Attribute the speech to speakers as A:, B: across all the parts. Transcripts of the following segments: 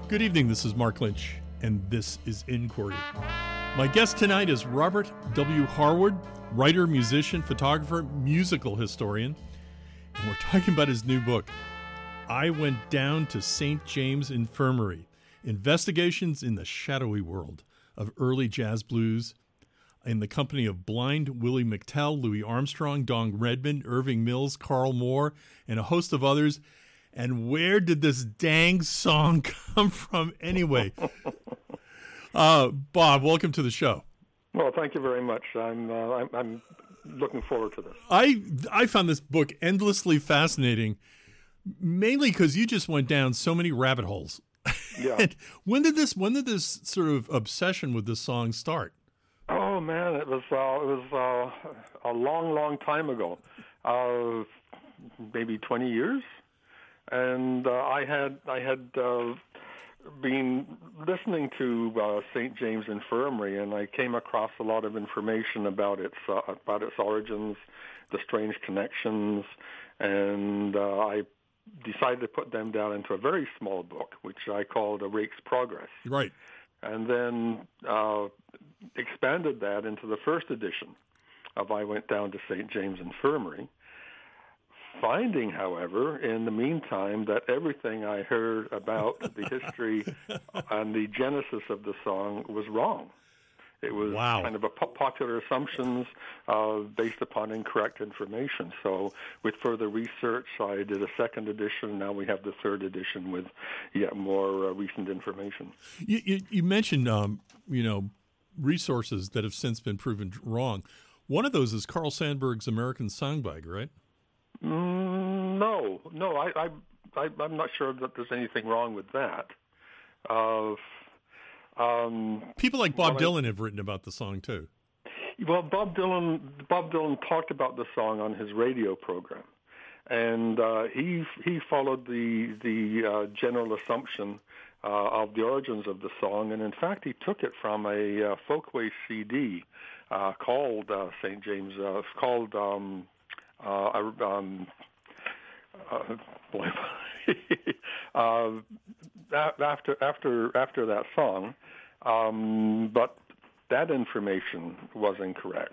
A: Good evening, this is Mark Lynch, and this is Inquiry. My guest tonight is Robert W. Harwood, writer, musician, photographer, musical historian, and we're talking about his new book, I Went Down to St. James Infirmary, Investigations in the Shadowy World of Early Jazz Blues, in the company of Blind Willie McTell, Louis Armstrong, Don Redman, Irving Mills, Carl Moore, and a host of others. And where did this dang song come from anyway? Bob, welcome to the show.
B: Well, thank you very much. I'm looking forward to this.
A: I found this book endlessly fascinating, mainly because you just went down so many rabbit holes.
B: Yeah.
A: when did this sort of obsession with this song start?
B: Oh man, it was a long time ago, maybe 20 years. And I had been listening to St. James Infirmary, and I came across a lot of information about its origins, the strange connections, and I decided to put them down into a very small book, which I called A Rake's Progress.
A: Right.
B: And then expanded that into the first edition of I Went Down to St. James Infirmary, finding, however, in the meantime, that everything I heard about the history and the genesis of the song was wrong. It was kind of a popular assumptions based upon incorrect information. So with further research, I did a second edition. Now we have the third edition with yet more recent information.
A: You mentioned, resources that have since been proven wrong. One of those is Carl Sandburg's American Songbag, right?
B: No, I'm not sure that there's anything wrong with that.
A: People like Bob Dylan have written about the song too.
B: Well, Bob Dylan talked about the song on his radio program, and he followed the general assumption of the origins of the song, and in fact he took it from a Folkways CD called St. James, called. After that song, but that information was incorrect.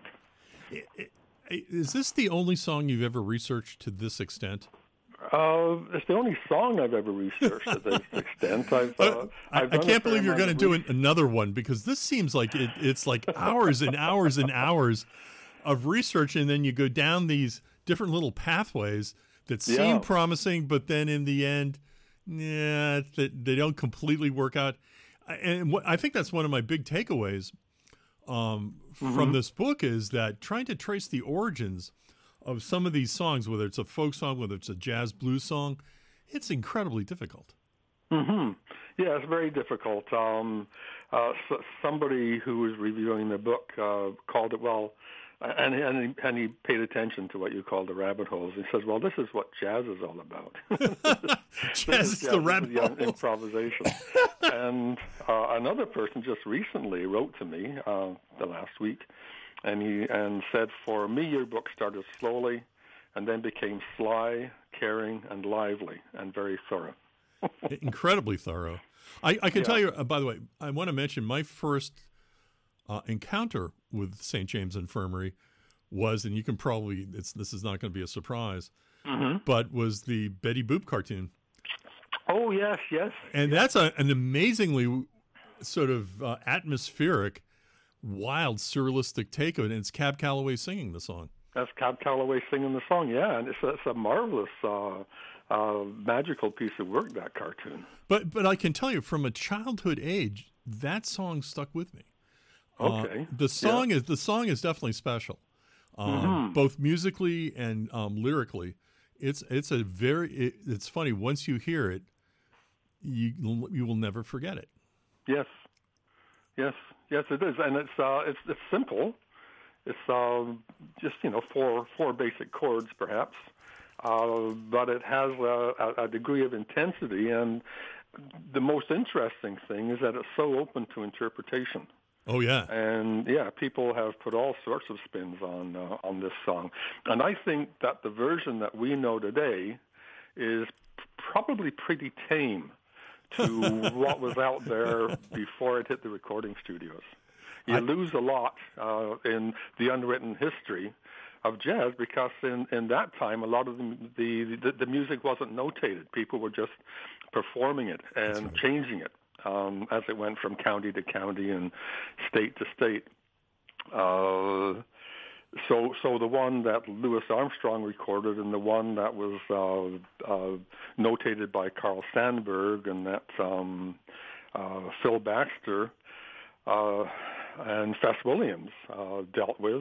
A: Is this the only song you've ever researched to this extent?
B: It's the only song I've ever researched to this extent.
A: I can't believe you're going to do another one, because this seems like it's like hours and hours and hours of research, and then you go down these different little pathways that seem promising, but then in the end, they don't completely work out. And I think that's one of my big takeaways from this book, is that trying to trace the origins of some of these songs, whether it's a folk song, whether it's a jazz blues song, it's incredibly difficult.
B: Mm-hmm. Yeah, it's very difficult. Somebody who was reviewing the book called it, and he paid attention to what you call the rabbit holes. He says, well, this is what jazz is all about.
A: Jazz is the rabbit holes.
B: Improvisation. And another person just recently wrote to me the last week, and said, for me, your book started slowly and then became sly, caring, and lively, and very thorough.
A: Incredibly thorough. I can tell you, by the way, I want to mention my first encounter with St. James Infirmary was, and you can probably, this is not going to be a surprise, but was the Betty Boop cartoon.
B: Oh, yes.
A: And that's an amazingly sort of atmospheric, wild, surrealistic take of it, and it's Cab Calloway singing the song.
B: That's Cab Calloway singing the song, yeah, and it's a marvelous, magical piece of work, that cartoon.
A: But I can tell you, from a childhood age, that song stuck with me.
B: Okay.
A: The song is definitely special, both musically and lyrically. It's funny, once you hear it, you will never forget it.
B: Yes, it is, and it's simple. It's just four basic chords perhaps, but it has a degree of intensity, and the most interesting thing is that it's so open to interpretation.
A: Oh yeah,
B: and people have put all sorts of spins on this song, and I think that the version that we know today is probably pretty tame to what was out there before it hit the recording studios. You lose a lot in the unwritten history of jazz because in that time a lot of the music wasn't notated. People were just performing it and changing it as it went from county to county and state to state. So the one that Louis Armstrong recorded and the one that was notated by Carl Sandburg and that Phil Baxter and Fess Williams dealt with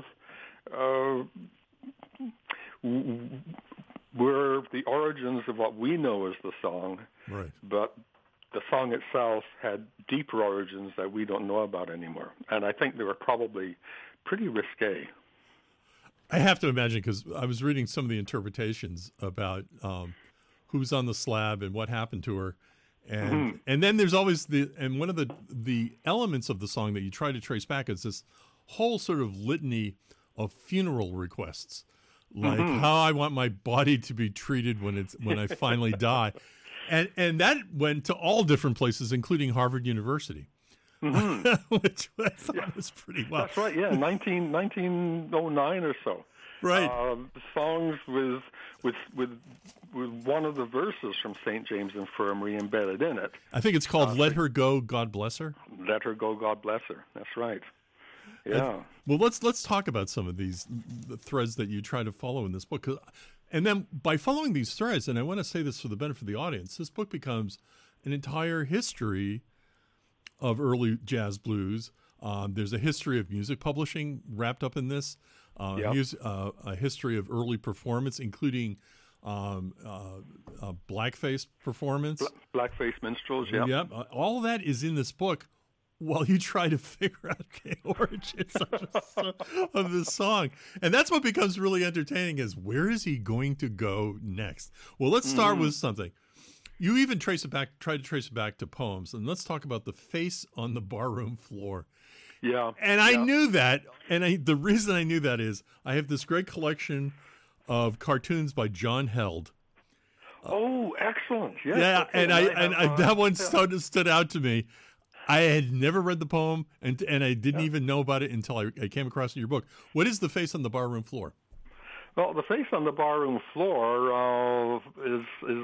B: were the origins of what we know as the song,
A: right?
B: But the song itself had deeper origins that we don't know about anymore, and I think they were probably pretty risque.
A: I have to imagine, because I was reading some of the interpretations about who's on the slab and what happened to her, and and then there's always one of the elements of the song that you try to trace back is this whole sort of litany of funeral requests, like how I want my body to be treated when I finally die, and that went to all different places, including Harvard University. Which I thought was pretty wild.
B: That's right. Yeah, 1909 or so.
A: Right.
B: Songs with one of the verses from St. James Infirmary embedded in it.
A: I think it's called "Let Her Go, God Bless Her."
B: Let Her Go, God Bless Her. That's right. Yeah.
A: Well, let's talk about some of the threads that you try to follow in this book, and then by following these threads, and I want to say this for the benefit of the audience, this book becomes an entire history of early jazz blues. There's a history of music publishing wrapped up in this, a history of early performance, including blackface performance.
B: Blackface minstrels, yeah.
A: Yeah, all of that is in this book while you try to figure out the origins of this song. And that's what becomes really entertaining is where is he going to go next? Well, let's start with something. You even try to trace it back to poems. And let's talk about The Face on the Barroom Floor.
B: Yeah.
A: And I knew that. And the reason I knew that is I have this great collection of cartoons by John Held.
B: Oh, excellent. Yes.
A: Yeah.
B: Okay.
A: And that one stood out to me. I had never read the poem, and I didn't even know about it until I came across it in your book. What is The Face on the Barroom Floor?
B: Well, The Face on the Barroom Floor is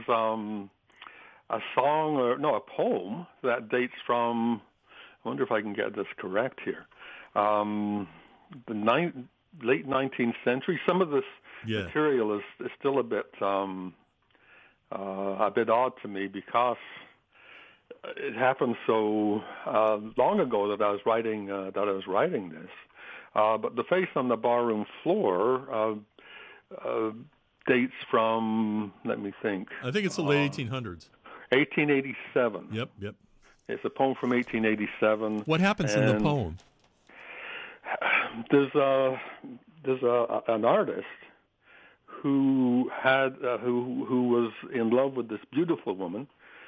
B: a song, a poem that dates from, I wonder if I can get this correct here, the late 19th century. Some of this material is still a bit odd to me because it happened so long ago that I was writing this. But The Face on the Barroom Floor dates from, let me think.
A: I think it's the late 1800s.
B: 1887.
A: Yep.
B: It's a poem from 1887.
A: What happens in the poem?
B: There's an artist who was in love with this beautiful woman,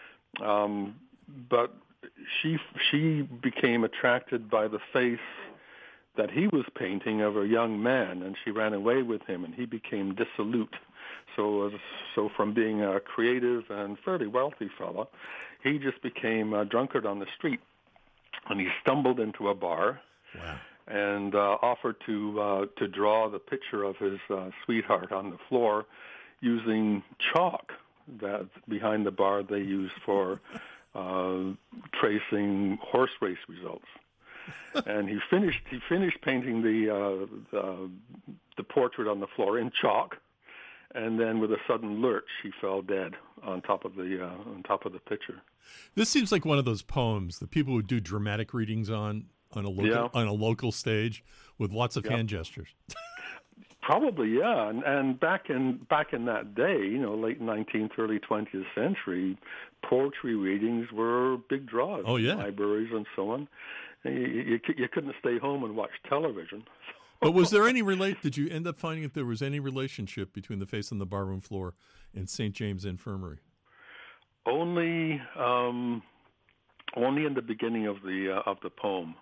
B: but she became attracted by the face that he was painting of a young man, and she ran away with him, and he became dissolute. So from being a creative and fairly wealthy fellow, he just became a drunkard on the street, and he stumbled into a bar.
A: Wow.
B: And offered to draw the picture of his sweetheart on the floor using chalk that behind the bar they used for tracing horse race results. And he finished painting the portrait on the floor in chalk, and then with a sudden lurch, he fell dead on top of the picture.
A: This seems like one of those poems that people would do dramatic readings on a local stage with lots of hand gestures.
B: Probably, yeah. And back in that day, late 19th, early 20th century, poetry readings were big draws.
A: Oh, yeah.
B: In libraries and so on. You couldn't stay home and watch television.
A: But was there any did you end up finding if there was any relationship between The Face on the Barroom Floor and St. James Infirmary?
B: Only in the beginning of the poem.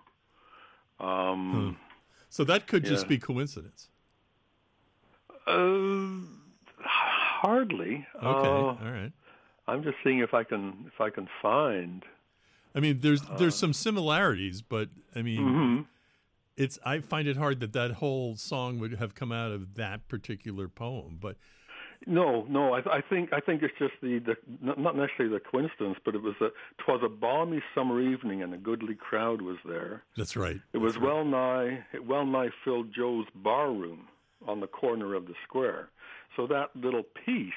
A: So that could just be coincidence.
B: Hardly.
A: Okay, all right.
B: I'm just seeing if I can find.
A: I mean, there's some similarities, but I mean,
B: Mm-hmm.
A: I find it hard that whole song would have come out of that particular poem. But
B: No. I think it's just the not necessarily the coincidence, but it was 'twas a balmy summer evening and a goodly crowd was there.
A: that's right.
B: It was well nigh filled Joe's bar room on the corner of the square. So that little piece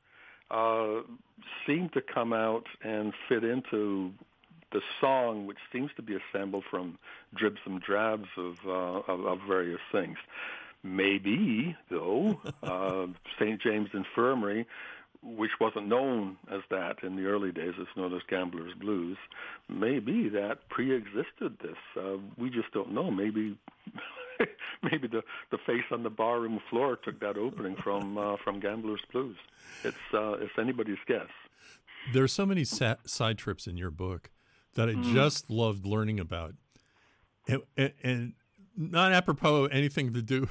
B: seemed to come out and fit into the song, which seems to be assembled from dribs and drabs of various things. Maybe, though, St. James Infirmary, which wasn't known as that in the early days, it's known as Gambler's Blues, maybe that pre-existed this. We just don't know. Maybe maybe the face on the barroom floor took that opening from Gambler's Blues. It's anybody's guess.
A: There are so many side trips in your book that I just loved learning about, and not apropos anything to do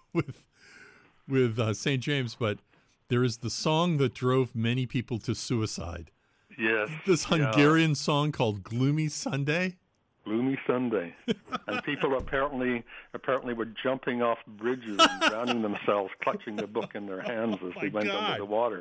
A: with St. James, but there is the song that drove many people to suicide.
B: Yes.
A: This Hungarian song called "Gloomy Sunday."
B: Gloomy Sunday, and people apparently were jumping off bridges and drowning themselves, clutching the book in their hands as they went under the water.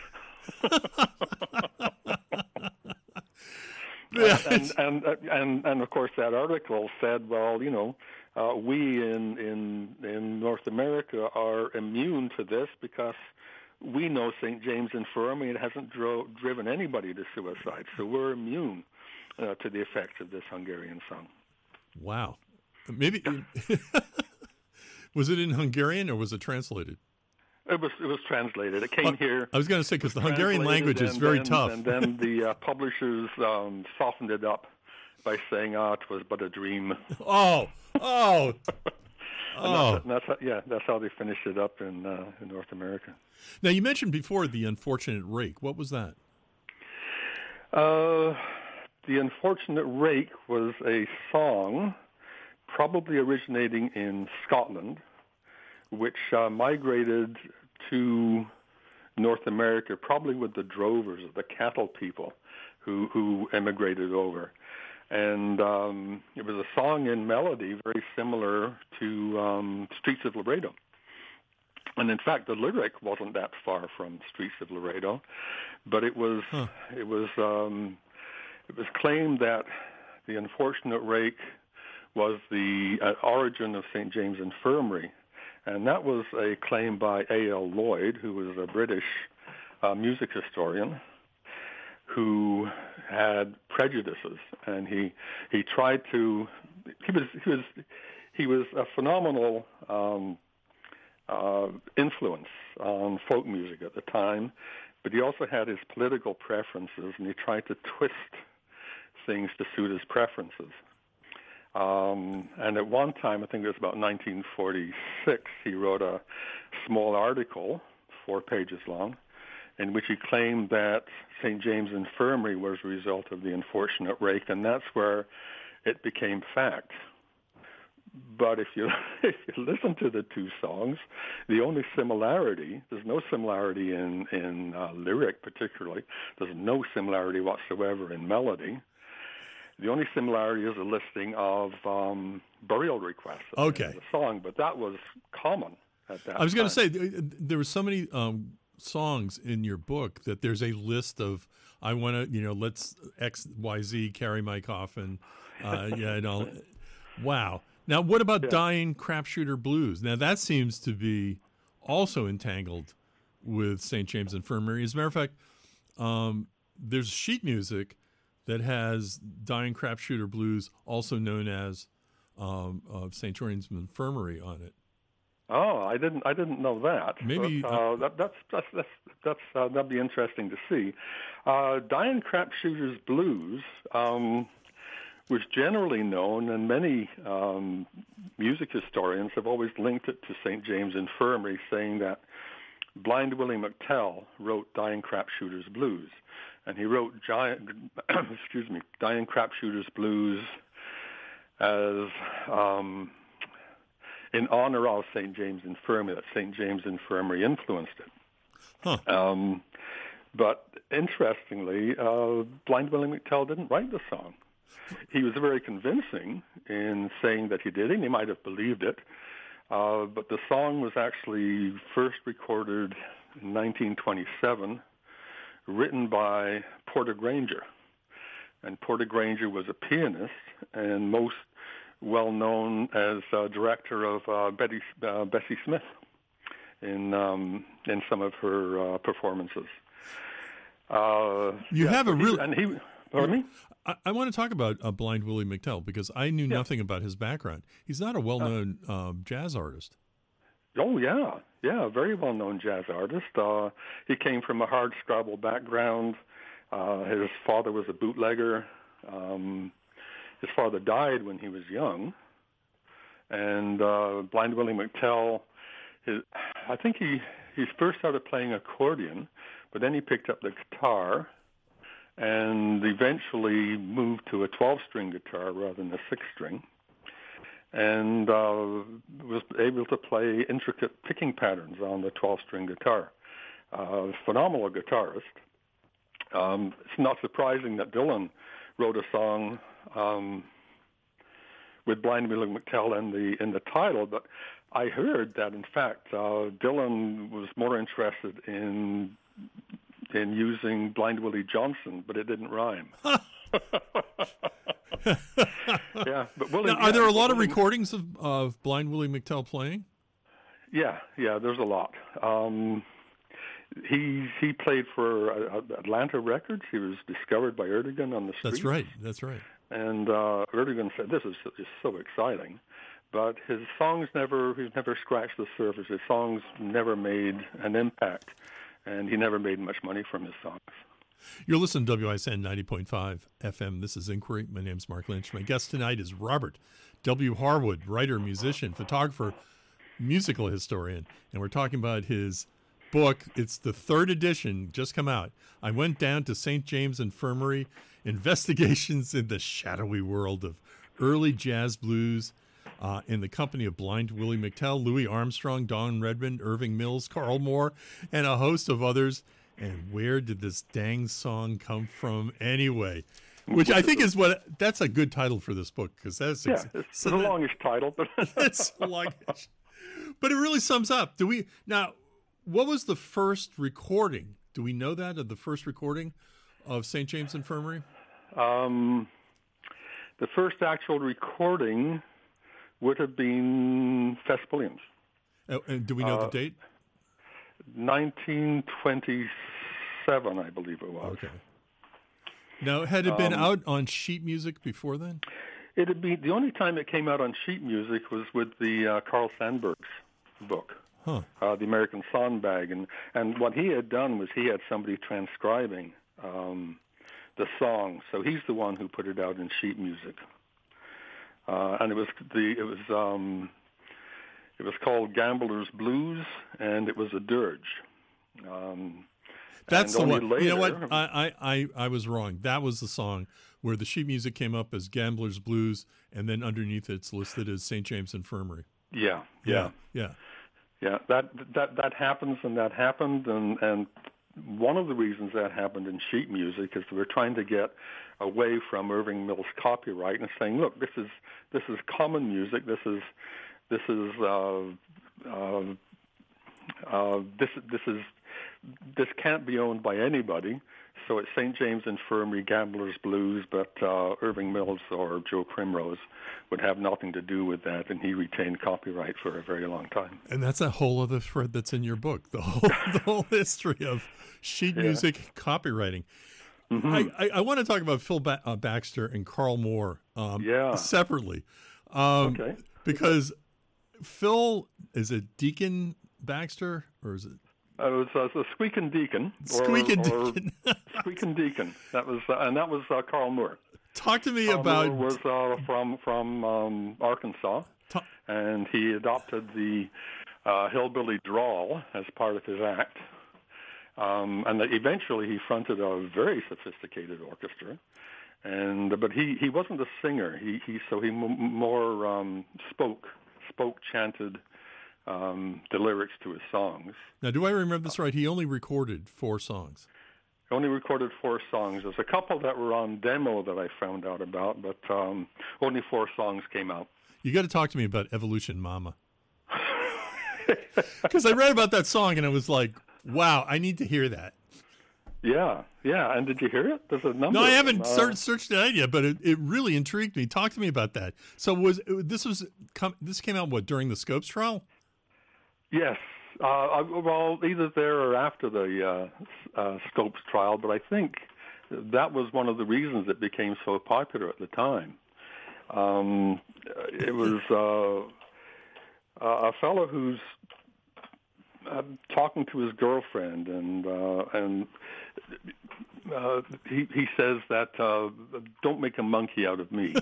B: and of course that article said, well, we in North America are immune to this because we know St. James Infirmary, it hasn't driven anybody to suicide, so we're immune to the effects of this Hungarian song.
A: Wow. Maybe was it in Hungarian or was it translated?
B: It was translated. It came here.
A: I was going to say, because the Hungarian language is very tough.
B: And then the publishers softened it up by saying, it was but a dream.
A: Oh.
B: That's how they finished it up in North America.
A: Now, you mentioned before The Unfortunate Rake. What was that?
B: The Unfortunate Rake was a song probably originating in Scotland, which migrated to North America, probably with the drovers, the cattle people who emigrated over. And it was a song in melody very similar to Streets of Laredo. And in fact, the lyric wasn't that far from Streets of Laredo, but it was claimed that the Unfortunate Rake was the origin of St. James Infirmary. And that was a claim by A.L. Lloyd, who was a British music historian who had prejudices, and he tried to. He was a phenomenal influence on folk music at the time, but he also had his political preferences, and he tried to twist things to suit his preferences. And at one time, I think it was about 1946, he wrote a small article, 4 pages long, in which he claimed that St. James Infirmary was a result of the Unfortunate Rake, and that's where it became fact. But if you listen to the two songs, the only similarity, there's no similarity in lyric particularly, there's no similarity whatsoever in melody. The only similarity is a listing of burial requests in the song, but that was common at that time.
A: I was going to say, there were so many songs in your book that there's a list of, I want to, let's XYZ carry my coffin. Wow. Now, what about Dying Crapshooter Blues? Now, that seems to be also entangled with St. James Infirmary. As a matter of fact, there's sheet music that has Dying Crapshooter Blues, also known as St. James Infirmary, on it.
B: Oh, I didn't know that.
A: Maybe
B: that'd be interesting to see. Dying Crapshooter's Blues was generally known, and many music historians have always linked it to St. James Infirmary, saying that Blind Willie McTell wrote Dying Crapshooter's Blues. And he wrote Dying Crapshooter's Blues as in honor of St. James Infirmary, that St. James Infirmary influenced it.
A: Huh.
B: But interestingly, Blind Willie McTell didn't write the song. He was very convincing in saying that he did, and he might have believed it. But the song was actually first recorded in 1927, written by Porter Granger. And Porter Granger was a pianist and most well known as director of Bessie Smith in some of her performances.
A: You have a real...
B: And he... Pardon me?
A: I want to talk about Blind Willie McTell because I knew nothing about his background. He's not a well-known jazz artist.
B: Oh, yeah. Yeah, very well-known jazz artist. He came from a hard-scrabble background. His father was a bootlegger. His father died when he was young. And Blind Willie McTell, I think he first started playing accordion, but then he picked up the guitar and eventually moved to a 12-string guitar rather than a 6-string, and was able to play intricate picking patterns on the 12-string guitar. Phenomenal guitarist. It's not surprising that Dylan wrote a song with Blind Willie McTell in the title, but I heard that, in fact, Dylan was more interested in using Blind Willie Johnson, but it didn't rhyme. Yeah, but Willie.
A: Now, are there a lot of recordings of Blind Willie McTell playing?
B: Yeah, there's a lot. He played for Atlanta Records. He was discovered by Erdogan on the street.
A: That's right.
B: And Erdogan said, "This is just so exciting." But he's never scratched the surface. His songs never made an impact, and he never made much money from his songs.
A: You're listening to WISN 90.5 FM. This is Inquiry. My name's Mark Lynch. My guest tonight is Robert W. Harwood, writer, musician, photographer, musical historian, and we're talking about his book. It's the 3rd edition, just come out. I went down to St. James Infirmary, Investigations in the Shadowy World of Early Jazz Blues, in the company of Blind Willie McTell, Louis Armstrong, Don Redmond, Irving Mills, Carl Moore, and a host of others. And where did this dang song come from anyway? Which I think that's a good title for this book, because that's
B: it's the longest title, but
A: it's longish. But it really sums up. What was the first recording? Do we know that, of the first recording of St. James Infirmary?
B: The first actual recording would have been Fess Williams.
A: And do we know the date?
B: 1927, I believe it was.
A: Okay. Now, had it been out on sheet music before then?
B: It'd be the only time it came out on sheet music was with the Carl Sandburg's book, The American Sandbag, and what he had done was he had somebody transcribing the song, so he's the one who put it out in sheet music, and it was called Gambler's Blues, and it was a dirge.
A: That's the one. Later, you know what? I was wrong. That was the song where the sheet music came up as Gambler's Blues, and then underneath it's listed as St. James Infirmary.
B: Yeah. That happens, and that happened, and one of the reasons that happened in sheet music is we're trying to get away from Irving Mills' copyright and saying, look, this is common music. This can't be owned by anybody. So it's St. James Infirmary, Gambler's Blues, but Irving Mills or Joe Primrose would have nothing to do with that, and he retained copyright for a very long time.
A: And that's a whole other thread that's in your book, the whole history of sheet music copywriting. Mm-hmm. I want to talk about Phil Baxter and Carl Moore separately.
B: Okay.
A: Because Phil, is it Deacon Baxter, or is it?
B: It was a Squeakin' Deacon.
A: Squeakin'
B: Deacon. That was Carl Moore.
A: Talk to me
B: Carl
A: about.
B: Moore was from Arkansas, and he adopted the hillbilly drawl as part of his act. And eventually he fronted a very sophisticated orchestra, but he wasn't a singer. He more spoke, chanted the lyrics to his songs.
A: Now, do I remember this right? He only recorded 4 songs.
B: only recorded 4 songs. There's a couple that were on demo that I found out about, but only 4 songs came out.
A: You got to talk to me about Evolution Mama. Because I read about that song and I was like, wow, I need to hear that.
B: Yeah. And did you hear it? There's a number.
A: No, I haven't searched it out yet, but it really intrigued me. Talk to me about that. So this came out during the Scopes trial?
B: Yes. Well, either there or after the Scopes trial, but I think that was one of the reasons it became so popular at the time. It was a fellow who's talking to his girlfriend, and he says that don't make a monkey out of me.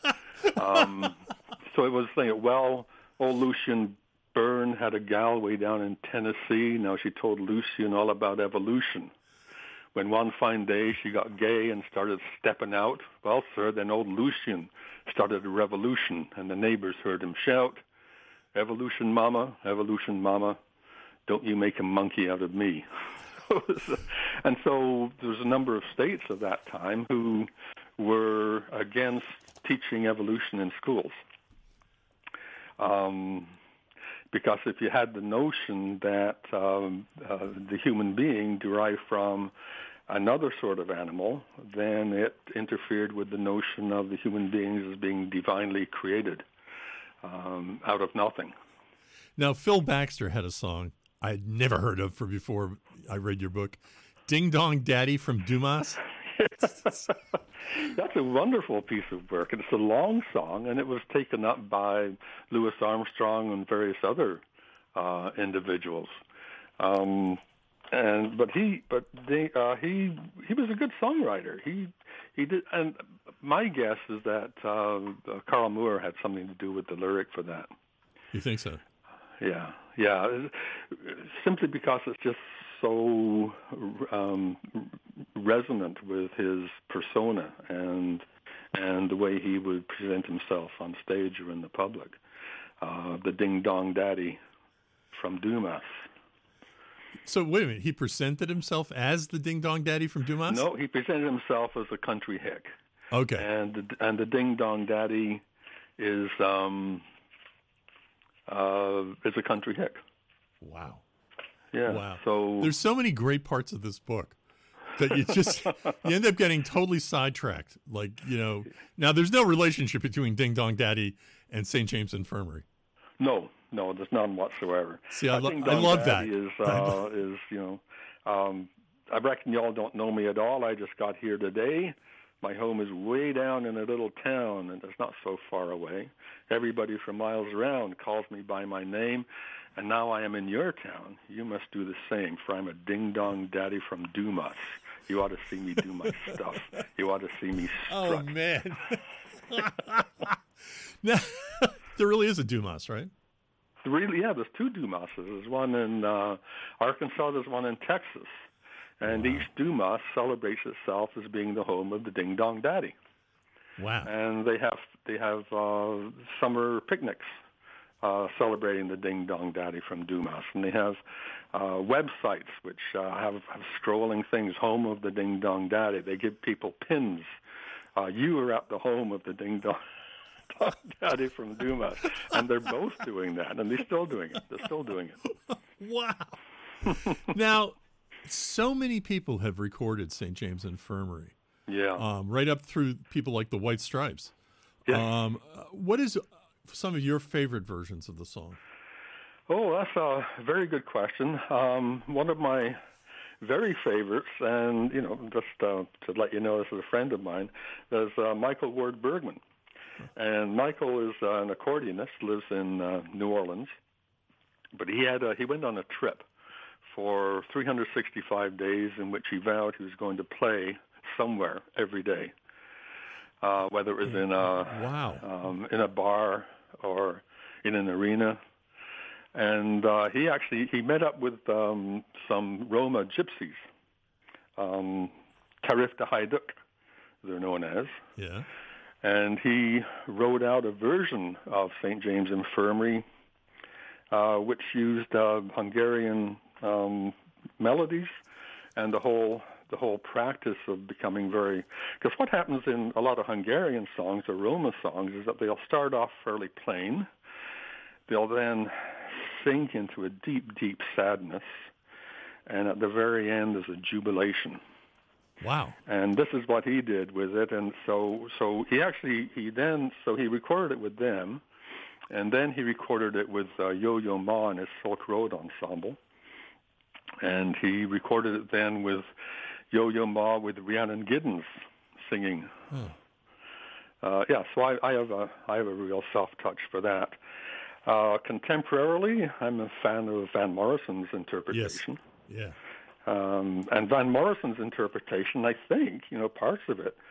B: So it was saying, well, old Lucien Byrne had a gal way down in Tennessee. Now she told Lucien all about evolution. When one fine day she got gay and started stepping out, well, sir, then old Lucien started a revolution, and the neighbors heard him shout, evolution, mama, don't you make a monkey out of me. And so there was a number of states at that time who were against teaching evolution in schools. Because if you had the notion that the human being derived from another sort of animal, then it interfered with the notion of the human beings as being divinely created out of nothing.
A: Now, Phil Baxter had a song I had never heard of before I read your book, Ding Dong Daddy from Dumas.
B: That's a wonderful piece of work. It's a long song, and it was taken up by Louis Armstrong and various other individuals. But he was a good songwriter. He did, and my guess is that Carl Moore had something to do with the lyric for that.
A: You think so?
B: Yeah. Simply because it's just so resonant with his persona and the way he would present himself on stage or in the public. The Ding Dong Daddy from Dumas.
A: So wait a minute, he presented himself as the Ding Dong Daddy from Dumas?
B: No, he presented himself as a country hick.
A: Okay.
B: And the Ding Dong Daddy is a country hick.
A: Wow.
B: Yeah.
A: Wow.
B: So
A: there's so many great parts of this book that you end up getting totally sidetracked. Like, now there's no relationship between Ding Dong Daddy and St. James Infirmary.
B: No, there's none whatsoever.
A: See, I love that.
B: I reckon y'all don't know me at all. I just got here today. My home is way down in a little town, and it's not so far away. Everybody from miles around calls me by my name, and now I am in your town. You must do the same, for I'm a Ding-Dong Daddy from Dumas. You ought to see me do my stuff. You ought to see me strut.
A: Oh, man. Now, there really is a Dumas, right?
B: There's 2 Dumases. There's one in Arkansas, there's one in Texas. And each Dumas celebrates itself as being the home of the Ding Dong Daddy.
A: Wow!
B: And they have summer picnics celebrating the Ding Dong Daddy from Dumas, and they have websites which have scrolling things, home of the Ding Dong Daddy. They give people pins. You are at the home of the Ding Dong Daddy from Dumas, and they're both doing that, and they're still doing it.
A: Wow! Now, so many people have recorded St. James Infirmary.
B: Yeah.
A: Right up through people like the White Stripes.
B: Yeah.
A: What is some of your favorite versions of the song?
B: Oh, that's a very good question. One of my very favorites, and just to let you know, this is a friend of mine, is Michael Ward Bergman. And Michael is an accordionist, lives in New Orleans, but he went on a trip for 365 days in which he vowed he was going to play somewhere every day, whether it was in a bar or in an arena. And he met up with some Roma gypsies, Tarif de Hajduk, they're known as.
A: Yeah.
B: And he wrote out a version of St. James Infirmary, which used Hungarian melodies, and the whole the whole practice of becoming very, because what happens in a lot of Hungarian songs or Roma songs is that they'll start off fairly plain. They'll then sink into a deep, deep sadness, and at the very end is a jubilation.
A: Wow.
B: And this is what he did with it, and so he recorded it with them, and then he recorded it with Yo-Yo Ma and his Silk Road Ensemble, and he recorded it then with Yo-Yo Ma with Rhiannon Giddens singing. So I have a real soft touch for that. Contemporarily, I'm a fan of Van Morrison's interpretation.
A: Yes. Yeah.
B: And Van Morrison's interpretation, I think, parts of it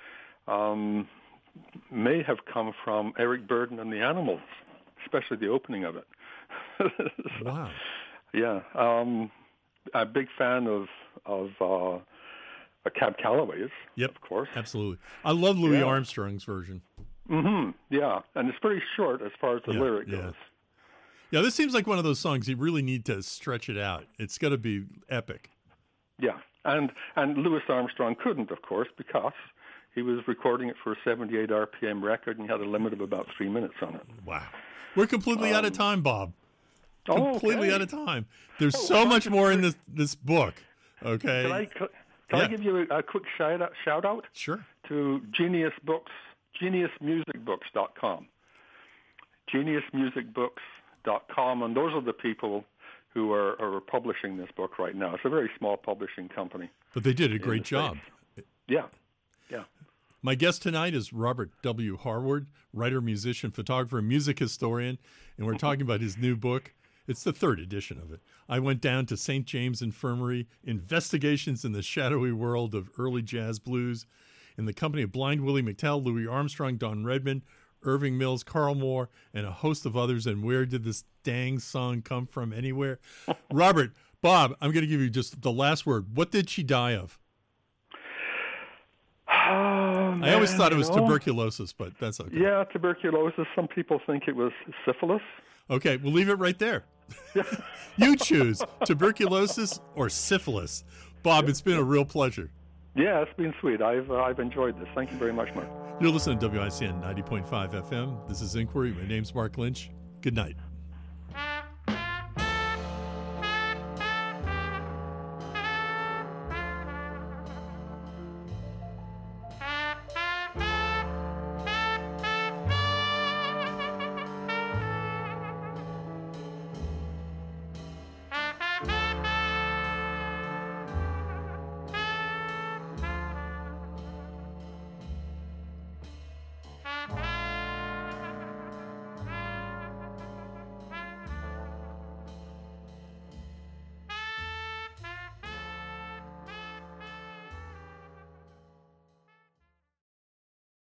B: may have come from Eric Burdon and the Animals, especially the opening of it.
A: Wow.
B: Yeah. A big fan of Cab Calloway's,
A: yep,
B: of course.
A: Absolutely. I love Louis Armstrong's version.
B: Mm-hmm. Yeah, and it's pretty short as far as the lyric goes.
A: Yeah, this seems like one of those songs you really need to stretch it out. It's got to be epic.
B: Yeah, and Louis Armstrong couldn't, of course, because he was recording it for a 78 RPM record and he had a limit of about 3 minutes on it.
A: Wow. We're completely out of time, Bob. Completely out of time. There's so much more in this book. Okay.
B: Can I give you a quick shout out?
A: Sure.
B: To Genius Books, geniusmusicbooks.com. Geniusmusicbooks.com, and those are the people who are publishing this book right now. It's a very small publishing company.
A: But they did a great job.
B: Yeah.
A: My guest tonight is Robert W. Harward, writer, musician, photographer, and music historian, and we're talking about his new book. It's the 3rd edition of it. I Went Down to St. James Infirmary, Investigations in the Shadowy World of Early Jazz Blues, in the company of Blind Willie McTell, Louis Armstrong, Don Redman, Irving Mills, Carl Moore, and a host of others. And where did this dang song come from anywhere? Robert, Bob, I'm going to give you just the last word. What did she die of? I always thought it was tuberculosis, but that's okay.
B: Yeah, tuberculosis. Some people think it was syphilis.
A: Okay, we'll leave it right there. You choose tuberculosis or syphilis. Bob, it's been a real pleasure.
B: Yeah, it's been sweet. I've enjoyed this. Thank you very much, Mark.
A: You're listening to WICN 90.5 FM. This is Inquiry. My name's Mark Lynch. Good night.